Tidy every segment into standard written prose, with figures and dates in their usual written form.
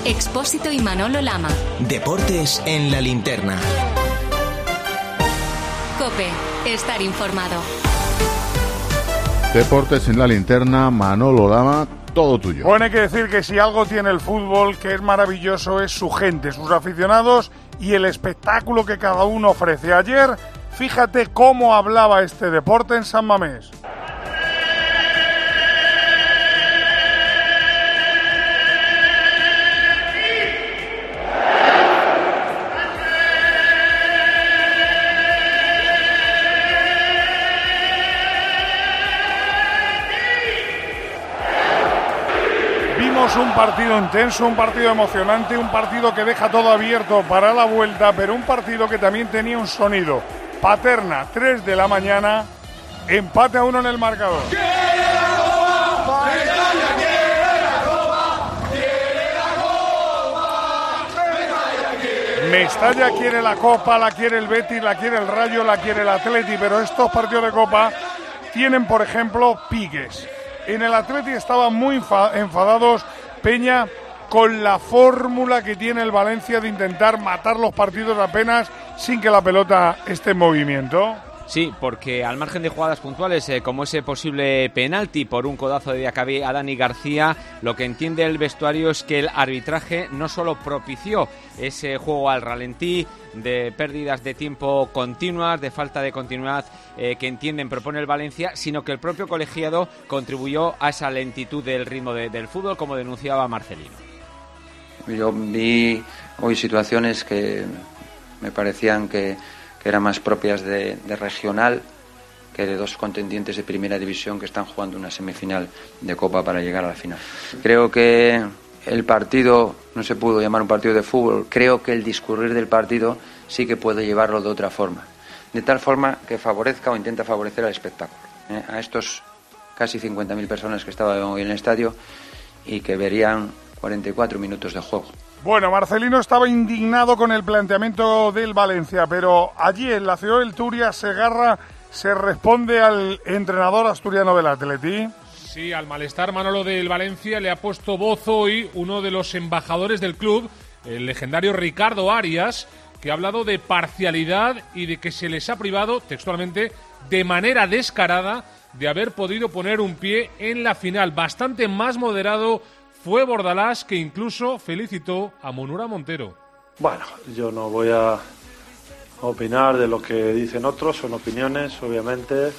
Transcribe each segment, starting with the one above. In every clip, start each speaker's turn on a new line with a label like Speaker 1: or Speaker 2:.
Speaker 1: Expósito y Manolo Lama.
Speaker 2: Deportes en la linterna.
Speaker 1: COPE. Estar informado.
Speaker 3: Deportes en la linterna, Manolo Lama, todo tuyo.
Speaker 4: Bueno, hay que decir que si algo tiene el fútbol que es maravilloso es su gente, sus aficionados y el espectáculo que cada uno ofrece. Ayer, fíjate cómo hablaba este deporte en San Mamés. Un partido intenso, un partido emocionante, un partido que deja todo abierto para la vuelta, pero un partido que también tenía un sonido. Paterna, 3 de la mañana, empate a 1 en el marcador. Mestalla quiere la Copa, la quiere el Betis, la quiere el Rayo, la quiere el Atleti, pero estos partidos de Copa tienen, por ejemplo, piques. En el Atleti estaban muy enfadados, Peña, con la fórmula que tiene el Valencia de intentar matar los partidos apenas sin que la pelota esté en movimiento.
Speaker 5: Sí, porque al margen de jugadas puntuales como ese posible penalti por un codazo de Diacabí a Dani García, lo que entiende el vestuario es que el arbitraje no solo propició ese juego al ralentí, de pérdidas de tiempo continuas, de falta de continuidad que entienden propone el Valencia, sino que el propio colegiado contribuyó a esa lentitud del ritmo del fútbol, como denunciaba Marcelino.
Speaker 6: Yo vi hoy situaciones que me parecían que eran más propias de regional que de dos contendientes de primera división que están jugando una semifinal de Copa para llegar a la final. Creo que el partido no se pudo llamar un partido de fútbol. Creo que el discurrir del partido sí que puede llevarlo de otra forma, de tal forma que favorezca o intenta favorecer al espectáculo, a estos casi 50.000 personas que estaban hoy en el estadio y que verían 44 minutos de juego.
Speaker 4: Bueno, Marcelino estaba indignado con el planteamiento del Valencia, pero allí en la ciudad del Turia Segarra se responde al entrenador asturiano del Atleti.
Speaker 7: Sí, al malestar, Manolo, del Valencia le ha puesto voz hoy uno de los embajadores del club, el legendario Ricardo Arias, que ha hablado de parcialidad y de que se les ha privado, textualmente, de manera descarada, de haber podido poner un pie en la final. Bastante más moderado fue Bordalás, que incluso felicitó a Munura Montero.
Speaker 8: Bueno, yo no voy a opinar de lo que dicen otros, son opiniones, obviamente.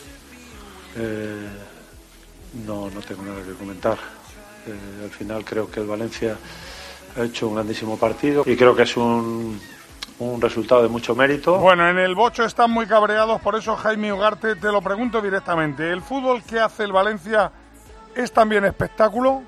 Speaker 8: No tengo nada que comentar. Al final creo que el Valencia ha hecho un grandísimo partido y creo que es un resultado de mucho mérito.
Speaker 4: Bueno, en el Bocho están muy cabreados, por eso, Jaime Ugarte, te lo pregunto directamente. ¿El fútbol que hace el Valencia es también espectáculo?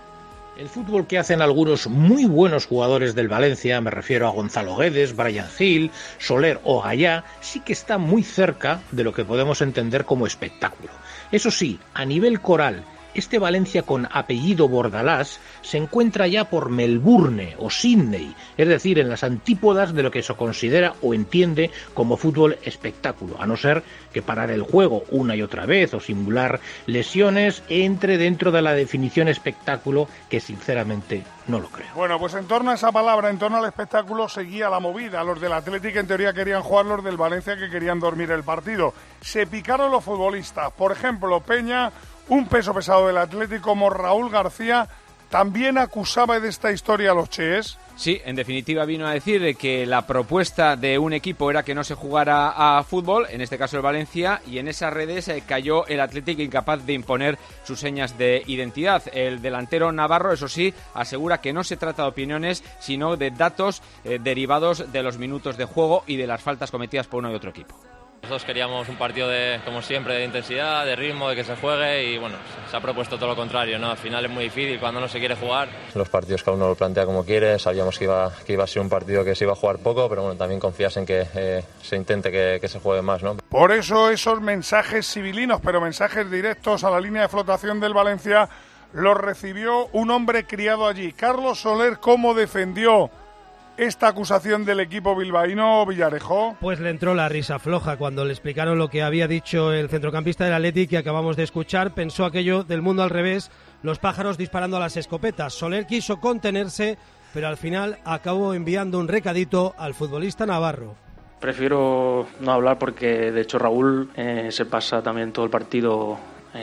Speaker 9: El fútbol que hacen algunos muy buenos jugadores del Valencia, me refiero a Gonzalo Guedes, Brian Hill, Soler o Gallá, sí que está muy cerca de lo que podemos entender como espectáculo. Eso sí, a nivel coral, este Valencia con apellido Bordalás se encuentra ya por Melbourne o Sydney, es decir, en las antípodas de lo que se considera o entiende como fútbol espectáculo, a no ser que parar el juego una y otra vez o simular lesiones entre dentro de la definición espectáculo, que sinceramente no lo creo.
Speaker 4: Bueno, pues en torno a esa palabra, en torno al espectáculo, seguía la movida. Los del Atlético en teoría querían jugar, los del Valencia que querían dormir el partido. Se picaron los futbolistas. Por ejemplo, Peña, un peso pesado del Atlético como Raúl García, también acusaba de esta historia a los Chees.
Speaker 5: Sí, en definitiva vino a decir que la propuesta de un equipo era que no se jugara a fútbol, en este caso el Valencia, y en esas redes cayó el Atlético incapaz de imponer sus señas de identidad. El delantero navarro, eso sí, asegura que no se trata de opiniones, sino de datos derivados de los minutos de juego y de las faltas cometidas por uno y otro equipo.
Speaker 10: Nosotros queríamos un partido como siempre, de intensidad, de ritmo, de que se juegue y bueno, se ha propuesto todo lo contrario, ¿no? Al final es muy difícil cuando no se quiere jugar.
Speaker 11: Los partidos cada uno lo plantea como quiere, sabíamos que iba a ser un partido que se iba a jugar poco, pero bueno, también confías en que se intente que se juegue más, ¿no?
Speaker 4: Por eso esos mensajes civilinos, pero mensajes directos a la línea de flotación del Valencia, los recibió un hombre criado allí. Carlos Soler, ¿cómo defendió esta acusación del equipo bilbaíno, Villarejo?
Speaker 12: Pues le entró la risa floja cuando le explicaron lo que había dicho el centrocampista del Athletic que acabamos de escuchar. Pensó aquello del mundo al revés, los pájaros disparando a las escopetas. Soler quiso contenerse pero al final acabó enviando un recadito al futbolista navarro.
Speaker 13: Prefiero no hablar porque de hecho Raúl se pasa también todo el partido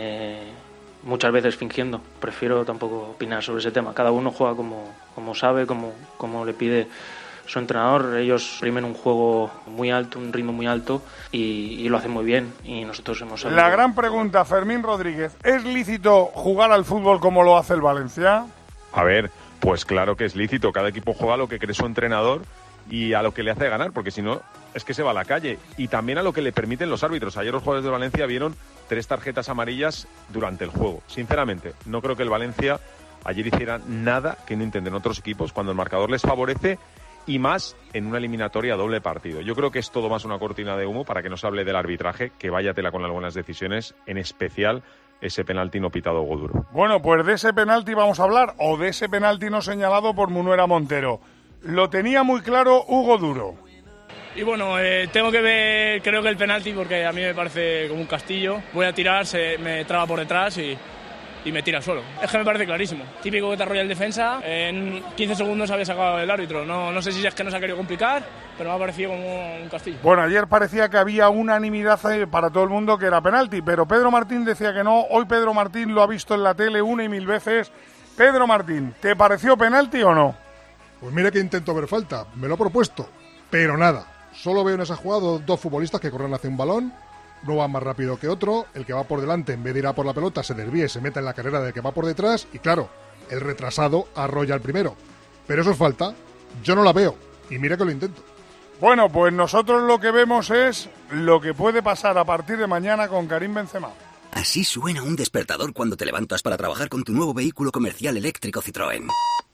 Speaker 13: muchas veces fingiendo. Prefiero tampoco opinar sobre ese tema. Cada uno juega como sabe, como le pide su entrenador. Ellos primen un juego muy alto, un ritmo muy alto y lo hacen muy bien y nosotros hemos sabido.
Speaker 4: La gran pregunta, Fermín Rodríguez, ¿es lícito jugar al fútbol como lo hace el Valencia?
Speaker 14: A ver, pues claro que es lícito. Cada equipo juega a lo que cree su entrenador y a lo que le hace ganar, porque si no es que se va a la calle. Y también a lo que le permiten los árbitros. Ayer los jugadores de Valencia vieron 3 tarjetas amarillas durante el juego. Sinceramente, no creo que el Valencia ayer hiciera nada que no intenten otros equipos cuando el marcador les favorece, y más en una eliminatoria doble partido. Yo creo que es todo más una cortina de humo para que no se hable del arbitraje, que vaya tela con algunas decisiones, en especial ese penalti no pitado Hugo Duro.
Speaker 4: Bueno, pues de ese penalti vamos a hablar, o de ese penalti no señalado por Munuera Montero. Lo tenía muy claro Hugo Duro.
Speaker 15: Y bueno, tengo que ver, creo que el penalti, porque a mí me parece como un castillo. Voy a tirar, me traba por detrás y me tira al suelo. Es que me parece clarísimo. Típico que te arrolla el defensa. En 15 segundos había sacado el árbitro. No sé si es que no se ha querido complicar, pero me ha parecido como un castillo.
Speaker 4: Bueno, ayer parecía que había unanimidad para todo el mundo que era penalti, pero Pedro Martín decía que no. Hoy Pedro Martín lo ha visto en la tele 1 y 1000 veces. Pedro Martín, ¿te pareció penalti o no?
Speaker 16: Pues mira que intento ver falta. Me lo he propuesto, pero nada. Solo veo en esa jugada 2 futbolistas que corren hacia un balón. No va más rápido que otro, el que va por delante en vez de ir a por la pelota se desvía y se mete en la carrera del que va por detrás y claro, el retrasado arrolla al primero. Pero eso es falta, yo no la veo y mira que lo intento.
Speaker 4: Bueno, pues nosotros lo que vemos es lo que puede pasar a partir de mañana con Karim Benzema.
Speaker 17: Así suena un despertador cuando te levantas para trabajar con tu nuevo vehículo comercial eléctrico Citroën.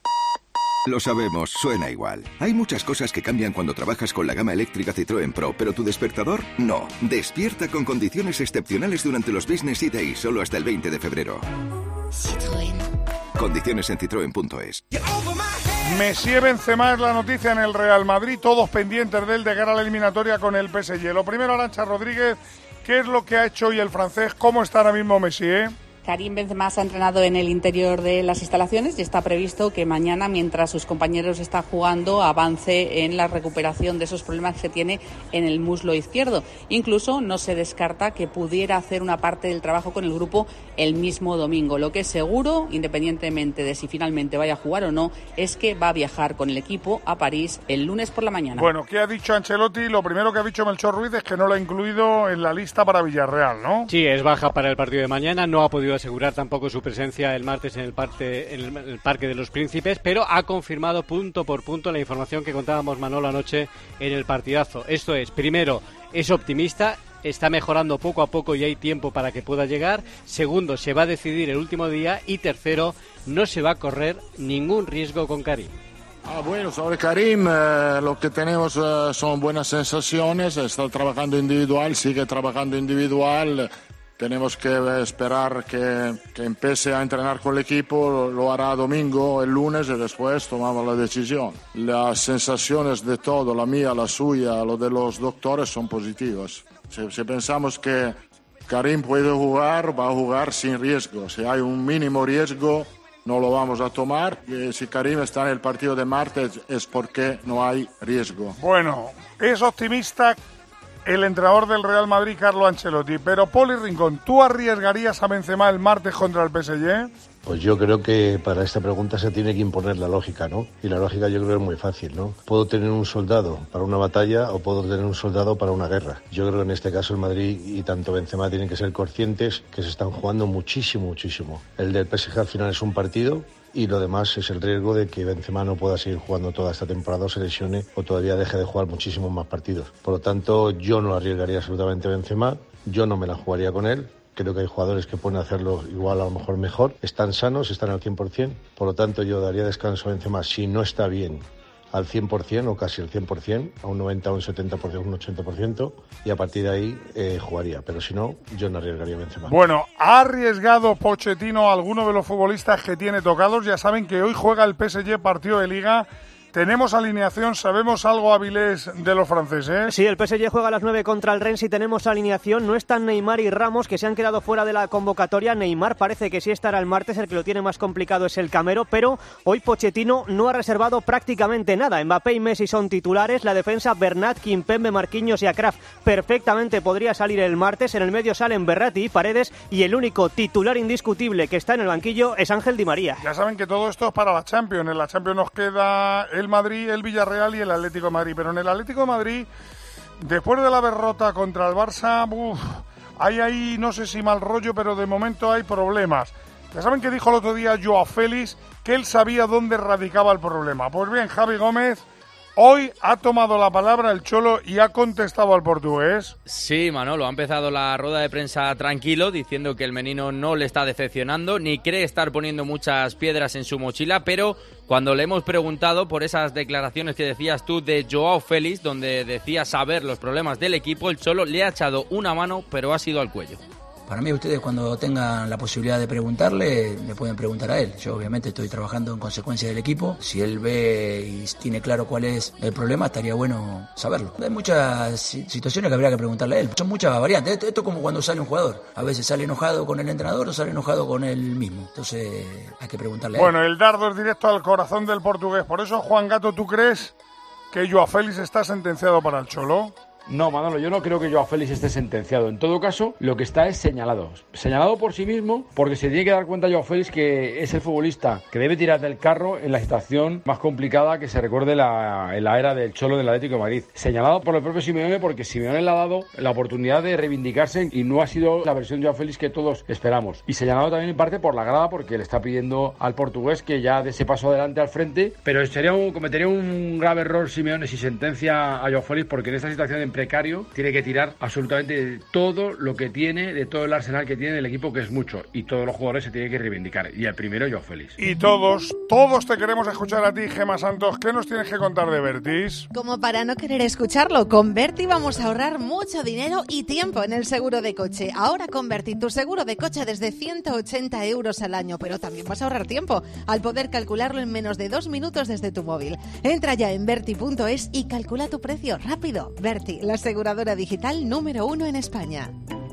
Speaker 18: Lo sabemos, suena igual. Hay muchas cosas que cambian cuando trabajas con la gama eléctrica Citroën Pro, pero tu despertador, no. Despierta con condiciones excepcionales durante los Business E-Days, solo hasta el 20 de febrero.
Speaker 17: Citroën.
Speaker 18: Condiciones en citroen.es.
Speaker 4: Messi Benzema es la noticia en el Real Madrid, todos pendientes de él de cara a la eliminatoria con el PSG. Lo primero, Arantxa Rodríguez, ¿qué es lo que ha hecho hoy el francés? ¿Cómo está ahora mismo Messi,
Speaker 19: Karim Benzema se ha entrenado en el interior de las instalaciones y está previsto que mañana, mientras sus compañeros están jugando, avance en la recuperación de esos problemas que tiene en el muslo izquierdo. Incluso no se descarta que pudiera hacer una parte del trabajo con el grupo el mismo domingo. Lo que es seguro, independientemente de si finalmente vaya a jugar o no, es que va a viajar con el equipo a París el lunes por la mañana.
Speaker 4: Bueno, ¿qué ha dicho Ancelotti? Lo primero que ha dicho Melchor Ruiz es que no lo ha incluido en la lista para Villarreal, ¿no?
Speaker 20: Sí, es baja para el partido de mañana, no ha podido asegurar tampoco su presencia el martes en el Parque de los Príncipes, pero ha confirmado punto por punto la información que contábamos Manolo anoche en el partidazo. Esto es, primero, es optimista, está mejorando poco a poco y hay tiempo para que pueda llegar. Segundo, se va a decidir el último día. Y tercero, no se va a correr ningún riesgo con Karim.
Speaker 21: Bueno, sobre Karim, lo que tenemos son buenas sensaciones. Está trabajando individual, sigue trabajando individual. Tenemos que esperar que empiece a entrenar con el equipo, lo hará domingo, el lunes, y después tomamos la decisión. Las sensaciones de todo, la mía, la suya, lo de los doctores, son positivas. Si pensamos que Karim puede jugar, va a jugar sin riesgo. Si hay un mínimo riesgo, no lo vamos a tomar. Y si Karim está en el partido de martes, es porque no hay riesgo.
Speaker 4: Bueno, es optimista el entrenador del Real Madrid, Carlo Ancelotti. Pero, Poli Rincón, ¿tú arriesgarías a Benzema el martes contra el PSG?
Speaker 22: Pues yo creo que para esta pregunta se tiene que imponer la lógica, ¿no? Y la lógica yo creo que es muy fácil, ¿no? Puedo tener un soldado para una batalla o puedo tener un soldado para una guerra. Yo creo que en este caso el Madrid y tanto Benzema tienen que ser conscientes que se están jugando muchísimo, muchísimo. El del PSG al final es un partido y lo demás es el riesgo de que Benzema no pueda seguir jugando toda esta temporada o se lesione o todavía deje de jugar muchísimos más partidos. Por lo tanto, yo no arriesgaría absolutamente a Benzema, yo no me la jugaría con él. Creo que hay jugadores que pueden hacerlo igual, a lo mejor mejor. Están sanos, están al 100%. Por lo tanto, yo daría descanso a Benzema si no está bien al 100% o casi al 100%, a un 90, a un 70%, un 80%, y a partir de ahí jugaría. Pero si no, yo no arriesgaría a Benzema.
Speaker 4: Bueno, ¿ha arriesgado Pochettino a alguno de los futbolistas que tiene tocados? Ya saben que hoy juega el PSG partido de Liga Tenemos alineación, ¿sabemos algo, Avilés, de los franceses?
Speaker 1: Sí, el PSG juega a las 9 contra el Rennes y tenemos alineación. No están Neymar y Ramos, que se han quedado fuera de la convocatoria. Neymar parece que sí estará el martes, el que lo tiene más complicado es el Camero, pero hoy Pochettino no ha reservado prácticamente nada. Mbappé y Messi son titulares, la defensa Bernat, Kimpembe, Marquinhos y Akraf perfectamente podría salir el martes. En el medio salen Verratti y Paredes, y el único titular indiscutible que está en el banquillo es Ángel Di María.
Speaker 4: Ya saben que todo esto es para la Champions. En la Champions nos queda el Madrid, el Villarreal y el Atlético de Madrid. Pero en el Atlético de Madrid, después de la derrota contra el Barça, hay ahí, no sé si mal rollo, pero de momento hay problemas. Ya saben que dijo el otro día Joao Félix que él sabía dónde radicaba el problema. Pues bien, Javi Gómez hoy ha tomado la palabra el Cholo y ha contestado al portugués.
Speaker 2: Sí, Manolo, ha empezado la rueda de prensa tranquilo, diciendo que el menino no le está decepcionando, ni cree estar poniendo muchas piedras en su mochila, pero cuando le hemos preguntado por esas declaraciones que decías tú de Joao Félix, donde decía saber los problemas del equipo, el Cholo le ha echado una mano, pero ha sido al cuello.
Speaker 23: Para mí, ustedes cuando tengan la posibilidad de preguntarle, le pueden preguntar a él. Yo obviamente estoy trabajando en consecuencia del equipo. Si él ve y tiene claro cuál es el problema, estaría bueno saberlo. Hay muchas situaciones que habría que preguntarle a él. Son muchas variantes. Esto es como cuando sale un jugador. A veces sale enojado con el entrenador o sale enojado con él mismo. Entonces hay que preguntarle a él.
Speaker 4: Bueno, el dardo es directo al corazón del portugués. Por eso, Juan Gato, ¿tú crees que Joao Félix está sentenciado para el Cholo?
Speaker 24: No, Manolo, yo no creo que Joao Félix esté sentenciado. En todo caso, lo que está es señalado. Señalado por sí mismo, porque se tiene que dar cuenta Joao Félix que es el futbolista que debe tirar del carro en la situación más complicada que se recuerde en la era del Cholo del Atlético de Madrid. Señalado por el propio Simeone, porque Simeone le ha dado la oportunidad de reivindicarse y no ha sido la versión de Joao Félix que todos esperamos. Y señalado también en parte por la grada, porque le está pidiendo al portugués que ya dé ese paso adelante al frente. Pero cometería un grave error Simeone si sentencia a Joao Félix, porque en esta situación de precario tiene que tirar absolutamente de todo lo que tiene, de todo el arsenal que tiene el equipo, que es mucho, y todos los jugadores se tienen que reivindicar, y el primero Joao Félix.
Speaker 4: Y todos te queremos escuchar a ti, Gemma Santos. ¿Qué nos tienes que contar de Vertis?
Speaker 25: Como para no querer escucharlo, con Verti vamos a ahorrar mucho dinero y tiempo en el seguro de coche. Ahora con Verti, tu seguro de coche desde 180 euros al año, pero también vas a ahorrar tiempo al poder calcularlo en menos de 2 minutos desde tu móvil. Entra ya en verti.es y calcula tu precio rápido. Verti, la aseguradora digital número 1 en España.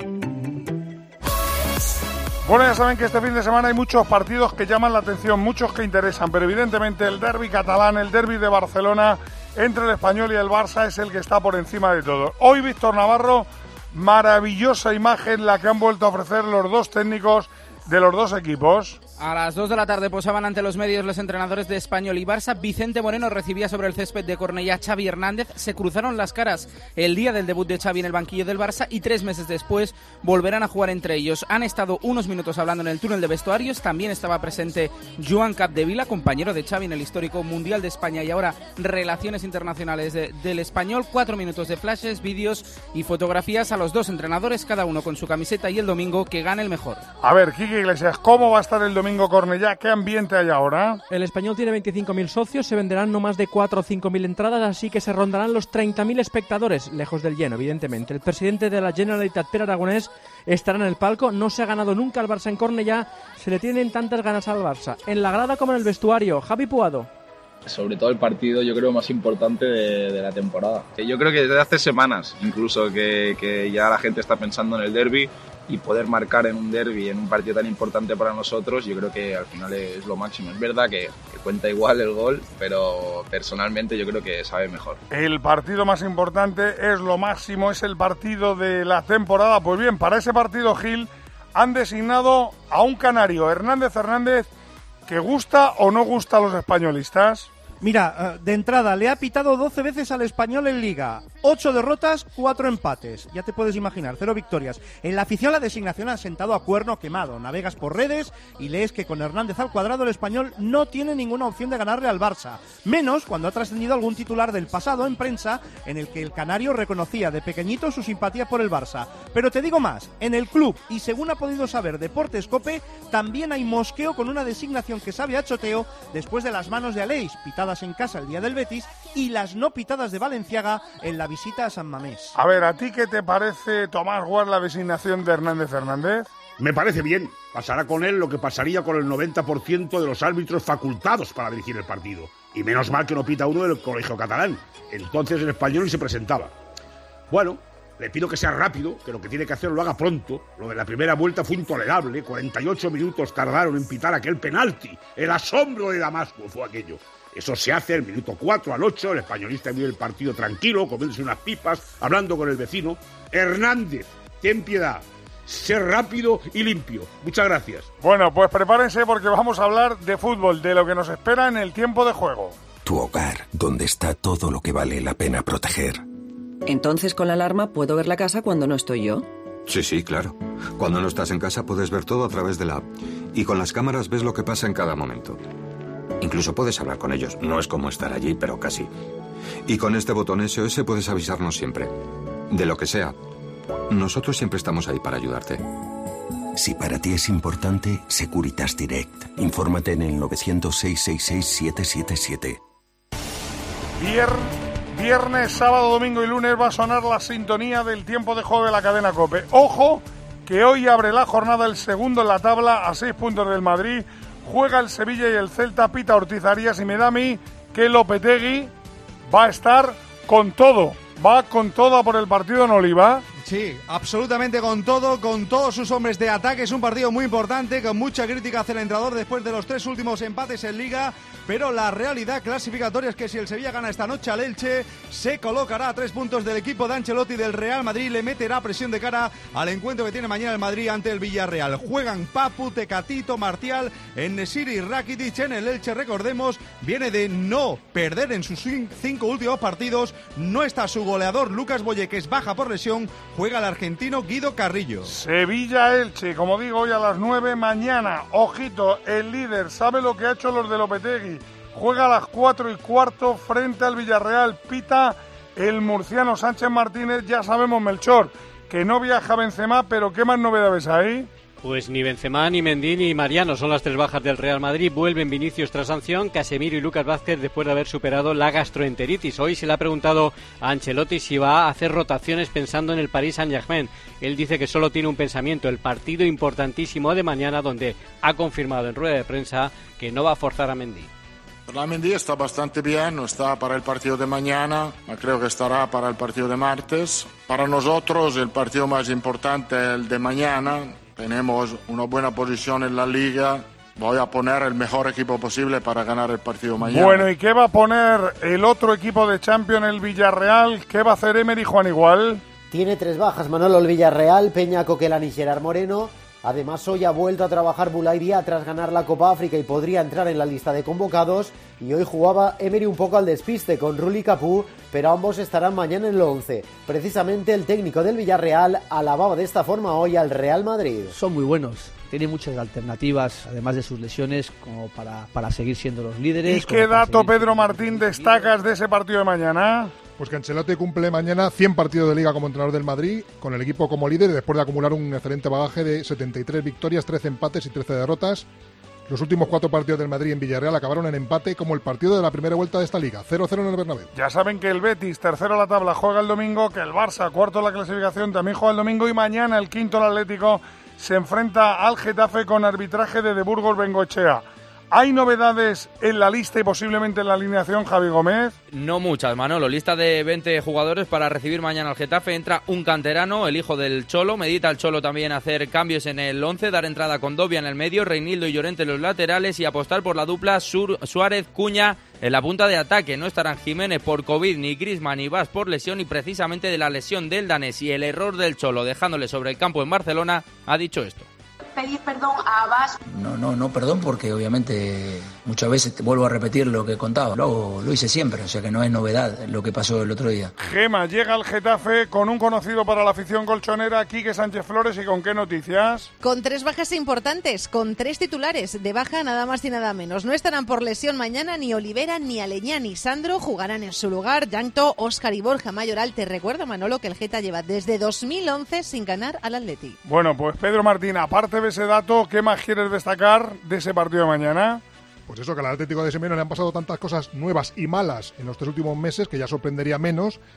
Speaker 4: Bueno, ya saben que este fin de semana hay muchos partidos que llaman la atención, muchos que interesan, pero evidentemente el derbi catalán, el derbi de Barcelona entre el Español y el Barça es el que está por encima de todo. Hoy, Víctor Navarro, maravillosa imagen la que han vuelto a ofrecer los dos técnicos de los dos equipos.
Speaker 26: A las 2 de la tarde posaban ante los medios los entrenadores de Español y Barça. Vicente Moreno recibía sobre el césped de Cornellá a Xavi Hernández. Se cruzaron las caras el día del debut de Xavi en el banquillo del Barça y 3 meses después volverán a jugar entre ellos. Han estado unos minutos hablando en el túnel de vestuarios. También estaba presente Joan Capdevila, compañero de Xavi en el histórico Mundial de España y ahora Relaciones Internacionales del Español. 4 minutos de flashes, vídeos y fotografías a los dos entrenadores, cada uno con su camiseta, y el domingo que gane el mejor.
Speaker 4: A ver, Quique Iglesias, ¿cómo va a estar el domingo Cornellá? ¿Qué ambiente hay ahora?
Speaker 27: El Español tiene 25.000 socios, se venderán no más de 4 o 5.000 entradas, así que se rondarán los 30.000 espectadores, lejos del lleno, evidentemente. El presidente de la Generalitat, Pere Aragonés, estará en el palco. No se ha ganado nunca al Barça en Cornellá, se le tienen tantas ganas al Barça, en la grada como en el vestuario. Javi Puado.
Speaker 28: Sobre todo el partido, yo creo, más importante de la temporada. Yo creo que desde hace semanas, incluso, que ya la gente está pensando en el derbi, y poder marcar en un derbi, en un partido tan importante para nosotros, yo creo que al final es lo máximo. Es verdad que cuenta igual el gol, pero personalmente yo creo que sabe mejor.
Speaker 4: El partido más importante es lo máximo, es el partido de la temporada. Pues bien, para ese partido, Gil, han designado a un canario, Hernández, que gusta o no gusta a los españolistas.
Speaker 29: Mira, de entrada, le ha pitado 12 veces al Español en Liga. 8 derrotas, 4 empates. Ya te puedes imaginar, 0 victorias. En la afición la designación ha sentado a cuerno quemado. Navegas por redes y lees que con Hernández al cuadrado el Español no tiene ninguna opción de ganarle al Barça. Menos cuando ha trascendido algún titular del pasado en prensa en el que el canario reconocía de pequeñito su simpatía por el Barça. Pero te digo más, en el club, y según ha podido saber Deportes Cope, también hay mosqueo con una designación que sabe a choteo después de las manos de Aleix, pitadas en casa el día del Betis, y las no pitadas de Valenciaga en la visita a San Mamés.
Speaker 4: A ver, ¿a ti qué te parece, Tomás Guard, la designación de Hernández?
Speaker 3: Me parece bien. Pasará con él lo que pasaría con el 90% de los árbitros facultados para dirigir el partido. Y menos mal que no pita uno del colegio catalán. Entonces el español ni se presentaba. Bueno, le pido que sea rápido, que lo que tiene que hacer lo haga pronto. Lo de la primera vuelta fue intolerable. 48 minutos tardaron en pitar aquel penalti. El asombro de Damasco fue aquello. Eso se hace el minuto 4 al 8. El españolista vio el partido tranquilo, comiéndose unas pipas, hablando con el vecino. Hernández, ten piedad. Ser rápido y limpio. Muchas gracias.
Speaker 4: Bueno, pues prepárense porque vamos a hablar de fútbol, de lo que nos espera en el tiempo de juego.
Speaker 5: Tu hogar, donde está todo lo que vale la pena proteger.
Speaker 6: Entonces, con la alarma puedo ver la casa cuando no estoy yo.
Speaker 7: Sí, claro. Cuando no estás en casa puedes ver todo a través de la app. Y con las cámaras ves lo que pasa en cada momento. Incluso puedes hablar con ellos. No es como estar allí, pero casi. Y con este botón SOS puedes avisarnos siempre. De lo que sea. Nosotros siempre estamos ahí para ayudarte.
Speaker 5: Si para ti es importante, Securitas Direct. Infórmate en el 900-666-777.
Speaker 4: Viernes, sábado, domingo y lunes va a sonar la sintonía del tiempo de juego de la cadena COPE. Ojo, que hoy abre la jornada el segundo en la tabla a 6 puntos del Madrid. Juega el Sevilla y el Celta, pita Ortiz Arias, y me da a mí que Lopetegui va a estar con todo. Va con toda por el partido en Oliva.
Speaker 29: Sí, absolutamente con todo, con todos sus hombres de ataque. Es un partido muy importante, con mucha crítica hacia el entrenador después de los 3 últimos empates en Liga. Pero la realidad clasificatoria es que si el Sevilla gana esta noche al Elche, se colocará a 3 puntos del equipo de Ancelotti del Real Madrid. Le meterá presión de cara al encuentro que tiene mañana el Madrid ante el Villarreal. Juegan Papu, Tecatito, Martial, En-Nesyri y Rakitic. En el Elche, recordemos, viene de no perder en sus 5 últimos partidos. No está su goleador Lucas Boye, que es baja por lesión. Juega el argentino Guido Carrillo.
Speaker 4: Sevilla-Elche, como digo, hoy a las 9 mañana. Ojito, el líder sabe lo que ha hecho los de Lopetegui. Juega a las 4:15 frente al Villarreal. Pita el murciano Sánchez Martínez. Ya sabemos, Melchor, que no viaja Benzema, pero ¿qué más novedades hay?
Speaker 20: Pues ni Benzema, ni Mendy, ni Mariano son las 3 bajas del Real Madrid. Vuelven Vinicius tras sanción, Casemiro y Lucas Vázquez después de haber superado la gastroenteritis. Hoy se le ha preguntado a Ancelotti si va a hacer rotaciones pensando en el Paris Saint-Germain. Él dice que solo tiene un pensamiento, el partido importantísimo de mañana, donde ha confirmado en rueda de prensa que no va a forzar a Mendy.
Speaker 21: La Mendy está bastante bien, no está para el partido de mañana, creo que estará para el partido de martes. Para nosotros el partido más importante es el de mañana. Tenemos una buena posición en la Liga. Voy a poner el mejor equipo posible para ganar el partido mañana.
Speaker 4: Bueno, ¿y qué va a poner el otro equipo de Champions, el Villarreal? ¿Qué va a hacer Emery, Juan Igual?
Speaker 8: Tiene 3 bajas, Manolo, el Villarreal, Peña, Coquelán y Gerard Moreno. Además, hoy ha vuelto a trabajar Boulaye Dia tras ganar la Copa África y podría entrar en la lista de convocados. Y hoy jugaba Emery un poco al despiste con Rulli y Capú, pero ambos estarán mañana en el 11. Precisamente el técnico del Villarreal alababa de esta forma hoy al Real Madrid.
Speaker 9: Son muy buenos, tienen muchas alternativas, además de sus lesiones, como para seguir siendo los líderes.
Speaker 4: ¿Y qué dato, Pedro Martín, destacas de ese partido de mañana?
Speaker 16: Pues que Ancelotti cumple mañana 100 partidos de Liga como entrenador del Madrid, con el equipo como líder, después de acumular un excelente bagaje de 73 victorias, 13 empates y 13 derrotas. Los últimos 4 partidos del Madrid en Villarreal acabaron en empate, como el partido de la primera vuelta de esta Liga, 0-0 en el Bernabéu.
Speaker 4: Ya saben que el Betis, tercero en la tabla, juega el domingo, que el Barça, cuarto en la clasificación, también juega el domingo, y mañana el quinto, el Atlético, se enfrenta al Getafe con arbitraje de Burgos Bengoechea. ¿Hay novedades en la lista y posiblemente en la alineación, Javi Gómez?
Speaker 2: No muchas, Manolo. Lista de 20 jugadores para recibir mañana al Getafe. Entra un canterano, el hijo del Cholo. Medita el Cholo también hacer cambios en el 11, dar entrada con Dobia en el medio, Reinildo y Llorente en los laterales y apostar por la dupla Suárez-Cuña en la punta de ataque. No estarán Jiménez por COVID, ni Griezmann ni Vaz por lesión, y precisamente de la lesión del danés y el error del Cholo dejándole sobre el campo en Barcelona, ha dicho esto.
Speaker 10: Pedir perdón a Abbas.
Speaker 23: No perdón, porque obviamente muchas veces te vuelvo a repetir lo que he contado. Lo hice siempre, o sea que no es novedad lo que pasó el otro día.
Speaker 4: Gema llega al Getafe con un conocido para la afición colchonera, Quique Sánchez Flores, ¿y con qué noticias?
Speaker 25: Con 3 bajas importantes, con 3 titulares de baja nada más y nada menos. No estarán por lesión mañana ni Olivera, ni Aleñá, ni Sandro. Jugarán en su lugar Llanto, Óscar y Borja Mayoral. Te recuerdo, Manolo, que el Geta lleva desde 2011 sin ganar al Atleti.
Speaker 4: Bueno, pues Pedro Martín, aparte de ese dato, ¿qué más quieres destacar de ese partido de mañana?
Speaker 16: Pues eso, que al Atlético de Simeone le han pasado tantas cosas nuevas y malas en los 3 últimos meses que ya sorprendería menos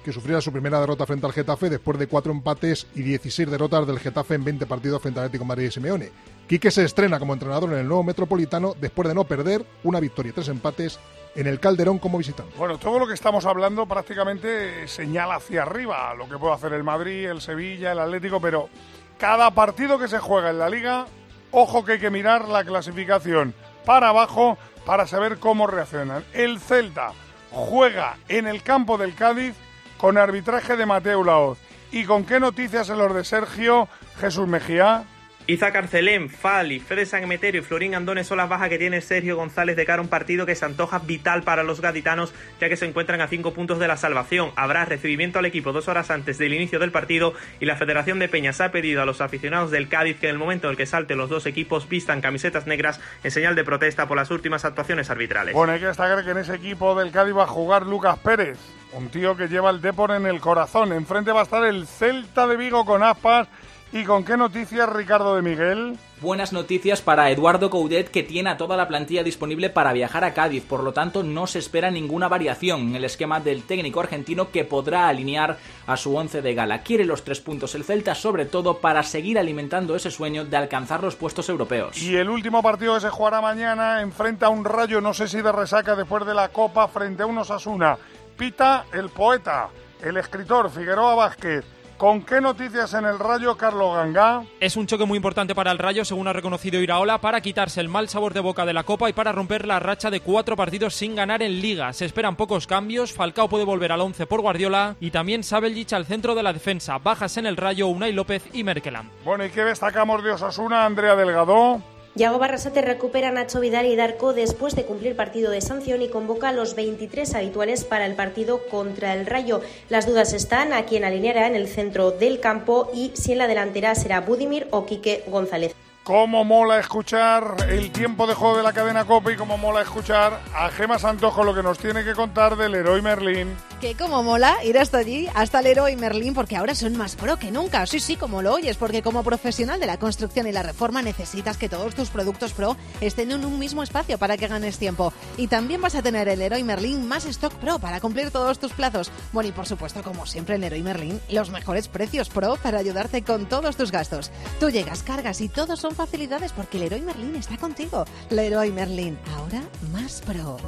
Speaker 16: que sufriera su primera derrota frente al Getafe después de 4 empates y 16 derrotas del Getafe en 20 partidos frente al Atlético de Madrid y Simeone. Quique se estrena como entrenador en el nuevo Metropolitano después de no perder, 1 victoria y 3 empates en el Calderón como visitante.
Speaker 4: Bueno, todo lo que estamos hablando prácticamente señala hacia arriba lo que puede hacer el Madrid, el Sevilla, el Atlético, pero cada partido que se juega en la Liga, ojo que hay que mirar la clasificación para abajo para saber cómo reaccionan. El Celta juega en el campo del Cádiz con arbitraje de Mateu Laoz. ¿Y con qué noticias en los de Sergio Jesús Mejía?
Speaker 11: Iza Carcelén, Fali, Fede San Emeterio y Florín Andone son las bajas que tiene Sergio González de cara a un partido que se antoja vital para los gaditanos, ya que se encuentran a 5 puntos de la salvación. Habrá recibimiento al equipo 2 horas antes del inicio del partido y la Federación de Peñas ha pedido a los aficionados del Cádiz que en el momento en el que salten los dos equipos vistan camisetas negras en señal de protesta por las últimas actuaciones arbitrales.
Speaker 4: Bueno, hay que destacar que en ese equipo del Cádiz va a jugar Lucas Pérez, un tío que lleva el Depor en el corazón. Enfrente va a estar el Celta de Vigo con Aspas. ¿Y con qué noticias, Ricardo de Miguel?
Speaker 12: Buenas noticias para Eduardo Coudet, que tiene a toda la plantilla disponible para viajar a Cádiz, por lo tanto no se espera ninguna variación en el esquema del técnico argentino, que podrá alinear a su 11 de gala. Quiere los 3 puntos el Celta, sobre todo para seguir alimentando ese sueño de alcanzar los puestos europeos.
Speaker 4: Y el último partido que se jugará mañana enfrenta a un Rayo, no sé si de resaca después de la Copa, frente a un Osasuna. Pita el poeta, el escritor Figueroa Vázquez. ¿Con qué noticias en el Rayo, Carlos Gangá?
Speaker 27: Es un choque muy importante para el Rayo, según ha reconocido Iraola, para quitarse el mal sabor de boca de la Copa y para romper la racha de 4 partidos sin ganar en Liga. Se esperan pocos cambios, Falcao puede volver al 11 por Guardiola y también Sabeljic al centro de la defensa. Bajas en el Rayo, Unai López y Merkeland.
Speaker 4: Bueno, ¿y qué destacamos de Osasuna, Andrea Delgado?
Speaker 13: Yago Barrasate recupera a Nacho Vidal y Darko después de cumplir partido de sanción y convoca a los 23 habituales para el partido contra el Rayo. Las dudas están a quién alineará en el centro del campo y si en la delantera será Budimir o Quique González.
Speaker 4: Cómo mola escuchar el tiempo de juego de la cadena COPE y cómo mola escuchar a Gema Santojo lo que nos tiene que contar del Leroy Merlin.
Speaker 25: Que como mola ir hasta allí, hasta Leroy Merlin, porque ahora son más pro que nunca. Sí, como lo oyes, porque como profesional de la construcción y la reforma necesitas que todos tus productos pro estén en un mismo espacio para que ganes tiempo. Y también vas a tener el Leroy Merlin más stock pro para cumplir todos tus plazos. Bueno, y por supuesto, como siempre en Leroy Merlin, los mejores precios pro para ayudarte con todos tus gastos. Tú llegas, cargas y todos son facilidades porque Leroy Merlin está contigo. Leroy Merlin, ahora más pro.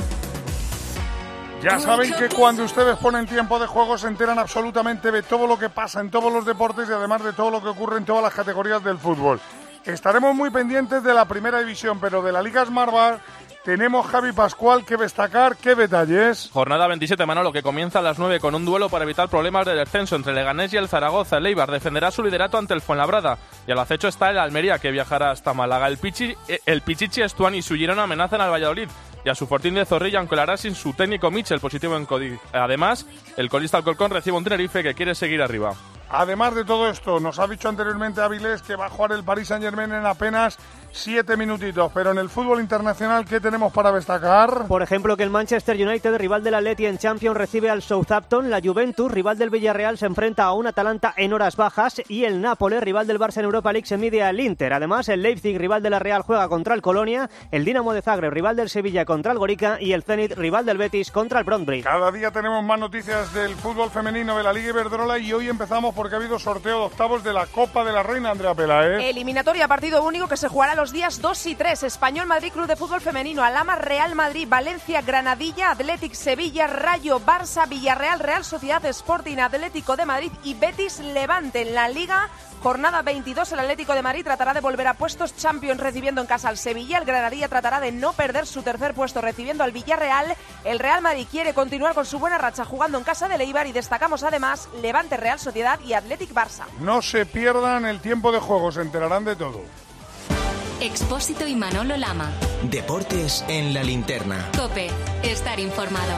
Speaker 4: Ya saben que cuando ustedes ponen tiempo de juego se enteran absolutamente de todo lo que pasa en todos los deportes y además de todo lo que ocurre en todas las categorías del fútbol. Estaremos muy pendientes de la primera división, pero de la Liga Smartbank tenemos, Javi Pascual, que destacar. ¿Qué detalles?
Speaker 14: Jornada 27, Manolo, que comienza a las 9 con un duelo para evitar problemas de descenso entre Leganés y el Zaragoza. El Eibar defenderá su liderato ante el Fuenlabrada y al acecho está el Almería, que viajará hasta Málaga. El Pichichi Estuani y su Girona amenazan al Valladolid y a su Fortín de Zorrilla, aunque lo hará sin su técnico Michel, positivo en COVID. Además, el colista Alcorcón recibe un Tenerife que quiere seguir arriba.
Speaker 4: Además de todo esto, nos ha dicho anteriormente Avilés que va a jugar el Paris Saint-Germain en apenas 7 minutitos. Pero en el fútbol internacional, ¿qué tenemos para destacar?
Speaker 1: Por ejemplo, que el Manchester United, rival del Atleti en Champions, recibe al Southampton. La Juventus, rival del Villarreal, se enfrenta a un Atalanta en horas bajas. Y el Nápoles, rival del Barça en Europa League, se mide al Inter. Además, el Leipzig, rival de la Real, juega contra el Colonia. El Dinamo de Zagreb, rival del Sevilla, contra el Gorica. Y el Zenit, rival del Betis, contra el Brøndby.
Speaker 4: Cada día tenemos más noticias del fútbol femenino de la Liga Iberdrola y hoy empezamos porque ha habido sorteo de octavos de la Copa de la Reina, Andrea Peláez.
Speaker 15: Eliminatoria, partido único que se jugará los días 2 y 3. Español Madrid, Club de Fútbol Femenino, Alhama, Real Madrid, Valencia, Granadilla, Athletic, Sevilla, Rayo, Barça, Villarreal, Real Sociedad Sporting, Atlético de Madrid y Betis Levante. En la Liga, jornada 22, el Atlético de Madrid tratará de volver a puestos Champions recibiendo en casa al Sevilla. El Granadilla tratará de no perder su tercer puesto recibiendo al Villarreal. El Real Madrid quiere continuar con su buena racha jugando en casa del Eibar y destacamos además Levante, Real Sociedad y Athletic Barça.
Speaker 4: No se pierdan el tiempo de juego, se enterarán de todo.
Speaker 17: Expósito y Manolo Lama.
Speaker 18: Deportes en la linterna.
Speaker 17: COPE, estar informado.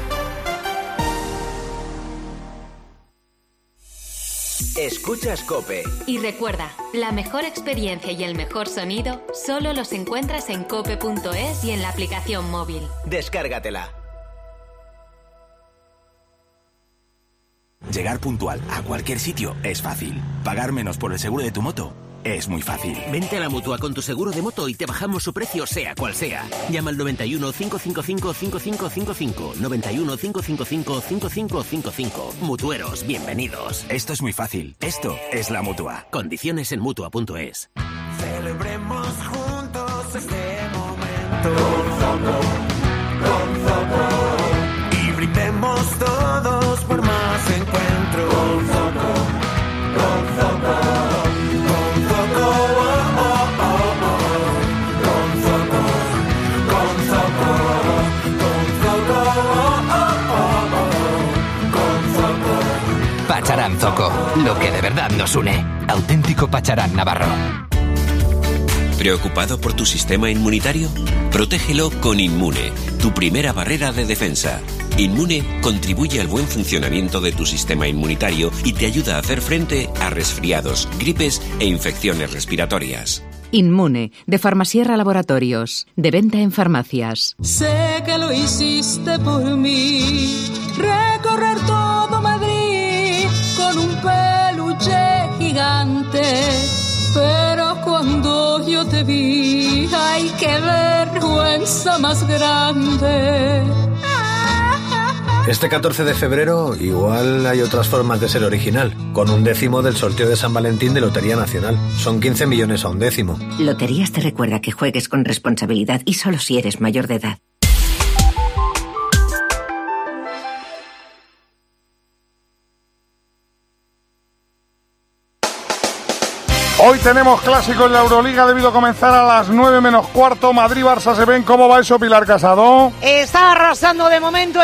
Speaker 18: Escuchas COPE.
Speaker 17: Y recuerda, la mejor experiencia y el mejor sonido solo los encuentras en cope.es y en la aplicación móvil.
Speaker 18: Descárgatela. Llegar puntual a cualquier sitio es fácil. Pagar menos por el seguro de tu moto
Speaker 3: Es muy fácil.
Speaker 5: Vente a la Mutua con tu seguro de moto y te bajamos su precio sea cual sea. Llama al 91 555 5555. 91 555 5555. Mutueros, bienvenidos.
Speaker 3: Esto es muy fácil. Esto es la Mutua.
Speaker 5: Condiciones en Mutua.es.
Speaker 6: Celebremos juntos este momento. Con Zoco. Y brindemos todos por más encuentros. Con Zoco.
Speaker 7: Pacharán Zoco, lo que de verdad nos une. Auténtico Pacharán Navarro.
Speaker 19: ¿Preocupado por tu sistema inmunitario? Protégelo con Inmune, tu primera barrera de defensa. Inmune contribuye al buen funcionamiento de tu sistema inmunitario y te ayuda a hacer frente a resfriados, gripes e infecciones respiratorias.
Speaker 22: Inmune, de Farmasierra Laboratorios, de venta en farmacias.
Speaker 24: Sé que lo hiciste por mí, recorrer todo Madrid con un peluche gigante. Pero cuando yo te vi, ¡ay, qué vergüenza más grande!
Speaker 26: Este 14 de febrero igual hay otras formas de ser original, con 1/10 del sorteo de San Valentín de Lotería Nacional. Son 15 millones a 1/10.
Speaker 22: Loterías te recuerda que juegues con responsabilidad y solo si eres mayor de edad.
Speaker 4: Hoy tenemos clásico en la Euroliga, debido a comenzar a las 9 menos cuarto. Madrid-Barça se ven. ¿Cómo va eso, Pilar Casado?
Speaker 28: Está arrasando de momento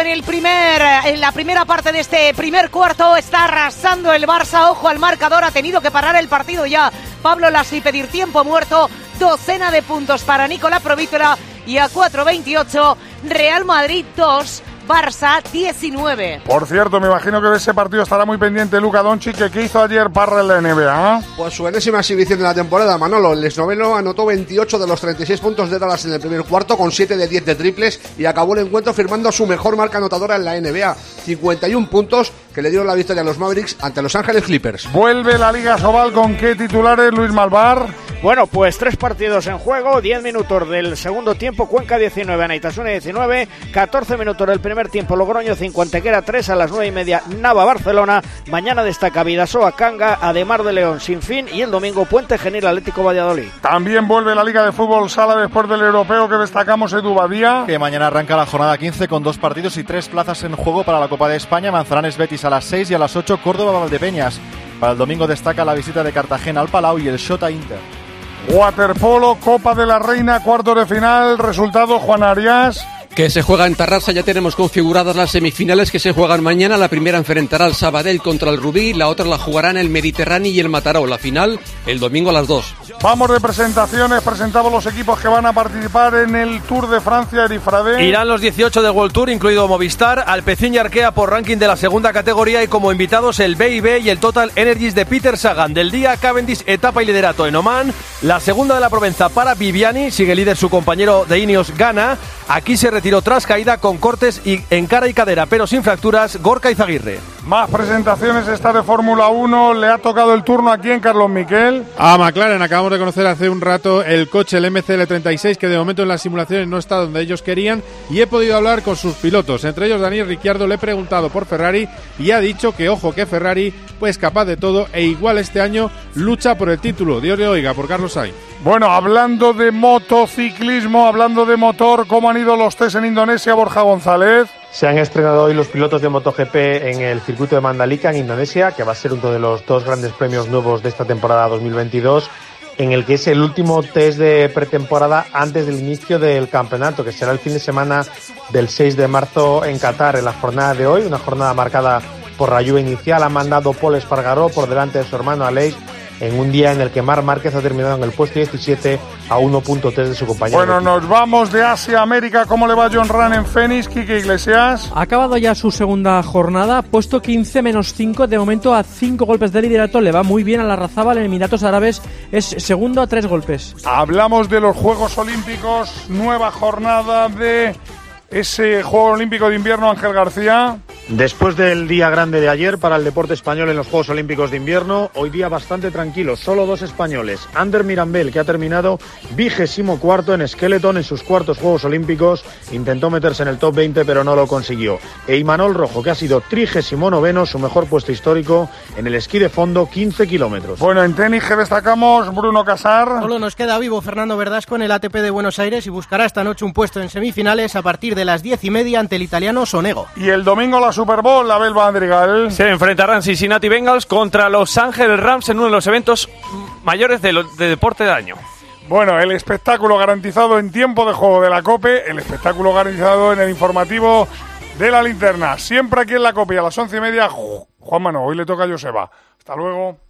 Speaker 28: en la primera parte de este primer cuarto. Está arrasando el Barça. Ojo al marcador, ha tenido que parar el partido ya Pablo Lasso y pedir tiempo muerto. 12 de puntos para Nicolás Provítola y a 4:28 Real Madrid 2. Barça 19.
Speaker 4: Por cierto, me imagino que de ese partido estará muy pendiente Luka Doncic. ¿Qué hizo ayer Parra en la NBA?
Speaker 30: Pues su enésima exhibición de la temporada, Manolo. El esloveno anotó 28 de los 36 puntos de Dallas en el primer cuarto, con 7 de 10 de triples, y acabó el encuentro firmando su mejor marca anotadora en la NBA. 51 puntos que le dieron la victoria a los Mavericks ante Los Ángeles Clippers.
Speaker 4: Vuelve la Liga Sobal. ¿Con qué titulares, Luis Malvar?
Speaker 31: Bueno, pues 3 partidos en juego, 10 minutos del segundo tiempo, Cuenca 19, Anaitasuna 19, 14 minutos del primer tiempo, Logroño 5, Antequera 3, a las 9:30 Nava-Barcelona, mañana destaca Bidasoa, Canga, Ademar de León, Sinfín, y el domingo Puente Genil, Atlético Valladolid.
Speaker 4: También vuelve la Liga de Fútbol Sala después del europeo que destacamos, Edu Badía.
Speaker 32: Que mañana arranca la jornada 15 con 2 partidos y 3 plazas en juego para la Copa de España, Manzanares Betis a las 6 y a las 8 Córdoba Valdepeñas. Para el domingo destaca la visita de Cartagena al Palau y el Xota Inter.
Speaker 4: Waterpolo, Copa de la Reina, cuartos de final, resultado, Juan Arias.
Speaker 33: Que se juega en Tarrasa, ya tenemos configuradas las semifinales que se juegan mañana. La primera enfrentará al Sabadell contra el Rubí, la otra la jugarán el Mediterráneo y el Mataró. La final el domingo a las 2.
Speaker 4: Vamos de presentaciones, presentamos los equipos que van a participar en el Tour de Francia, Erifrade.
Speaker 34: Irán los 18 del World Tour, incluido Movistar, Alpecin y Arkea por ranking de la segunda categoría, y como invitados el BIB y el Total Energies de Peter Sagan. Del día, Cavendish, etapa y liderato en Oman. La segunda de la Provenza para Viviani, sigue líder su compañero de Ineos, Gana. Aquí se retiró tras caída con cortes y en cara y cadera, pero sin fracturas, Gorka Izaguirre.
Speaker 4: Más presentaciones, esta de Fórmula 1, le ha tocado el turno aquí en Carlos Miquel.
Speaker 35: A McLaren, acabamos de conocer hace un rato el coche, el MCL36, que de momento en las simulaciones no está donde ellos querían, y he podido hablar con sus pilotos, entre ellos Daniel Ricciardo. Le he preguntado por Ferrari y ha dicho que ojo, que Ferrari pues capaz de todo, e igual este año lucha por el título. Dios le oiga, por Carlos Sainz.
Speaker 4: Bueno, hablando de motociclismo, hablando de motor, ¿cómo han ido los test en Indonesia, Borja González?
Speaker 36: Se han estrenado hoy los pilotos de MotoGP en el circuito de Mandalika, en Indonesia, que va a ser uno de los 2 grandes premios nuevos de esta temporada 2022, en el que es el último test de pretemporada antes del inicio del campeonato, que será el fin de semana del 6 de marzo en Qatar. En la jornada de hoy, una jornada marcada por la lluvia inicial, ha mandado Pol Espargaró por delante de su hermano Aleix, en un día en el que Marc Márquez ha terminado en el puesto 17 a 1.3 de su compañero.
Speaker 4: Bueno, nos vamos de Asia a América. ¿Cómo le va John Ran en Phoenix? Quique Iglesias.
Speaker 27: Ha acabado ya su segunda jornada, puesto 15-5, de momento a 5 golpes de liderato. Le va muy bien a la Larrazábal en Emiratos Árabes, es segundo a 3 golpes.
Speaker 4: Hablamos de los Juegos Olímpicos, nueva jornada de ese Juego Olímpico de Invierno, Ángel García.
Speaker 36: Después del día grande de ayer para el deporte español en los Juegos Olímpicos de Invierno, hoy día bastante tranquilo, solo 2 españoles. Ander Mirambel, que ha terminado 24º en skeleton en sus cuartos Juegos Olímpicos, intentó meterse en el top 20 pero no lo consiguió. E Imanol Rojo, que ha sido 39º, su mejor puesto histórico en el esquí de fondo, 15 kilómetros.
Speaker 4: Bueno, en tenis que destacamos, Bruno Casar.
Speaker 1: Solo nos queda vivo Fernando Verdasco en el ATP de Buenos Aires y buscará esta noche un puesto en semifinales a partir de las 10:30 ante el italiano Sonego.
Speaker 4: Y el domingo la Super Bowl, Abel Madrigal.
Speaker 2: Se enfrentarán Cincinnati Bengals contra Los Ángeles Rams en uno de los eventos mayores de deporte del año.
Speaker 4: Bueno, el espectáculo garantizado en tiempo de juego de la COPE, el espectáculo garantizado en el informativo de la Linterna. Siempre aquí en la COPE a las 11:30. Juan Mano, hoy le toca a Joseba. Hasta luego.